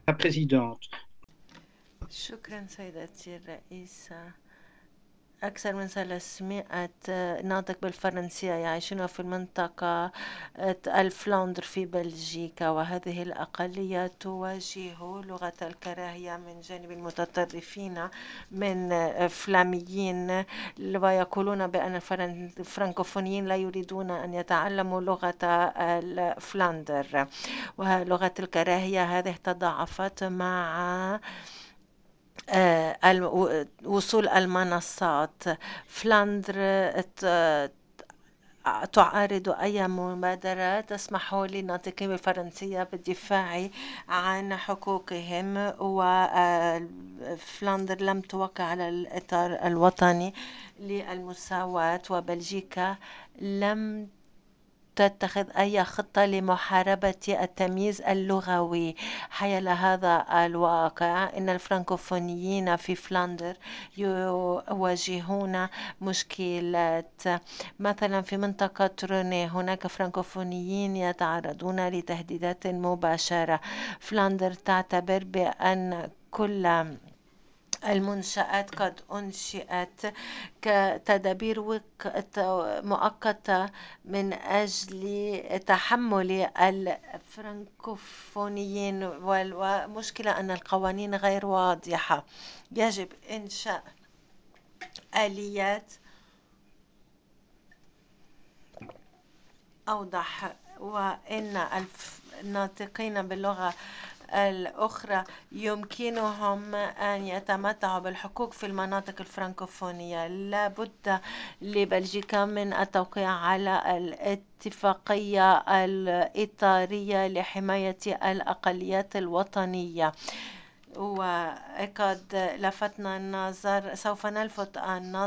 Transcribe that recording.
la présidente. شكرا سيدتي الرئيسة. أكثر من 300 ناطق بالفرنسية يعيشون في المنطقة الفلاندر في بلجيكا، وهذه الأقلية تواجه لغة الكراهية من جانب المتطرفين من فلاميين، ويقولون بأن الفرنكوفونيين لا يريدون أن يتعلموا لغة الفلاندر، ولغة الكراهية هذه تضاعفت مع وصول المنصات. فلاندر تعارض أي مبادرة تسمح للناطقين بالفرنسية بالدفاع عن حقوقهم، وفلاندر لم توقع على الإطار الوطني للمساواة، وبلجيكا لم تتخذ أي خطة لمحاربة التمييز اللغوي. حيال هذا الواقع، إن الفرنكوفونيين في فلاندر يواجهون مشكلات. مثلا في منطقة روني هناك فرنكوفونيين يتعرضون لتهديدات مباشرة. فلاندر تعتبر بأن كل المنشآت قد أنشئت كتدابير مؤقتة من أجل تحمل الفرنكوفونيين، والمشكلة أن القوانين غير واضحة. يجب إنشاء آليات أوضح، وإن الناطقين باللغة الأخرى يمكنهم أن يتمتعوا بالحقوق في المناطق الفرنكوفونية. لا بد لبلجيكا من التوقيع على الاتفاقية الإطارية لحماية الأقليات الوطنية. وقد لفتنا النظر، سوف نلفت النظر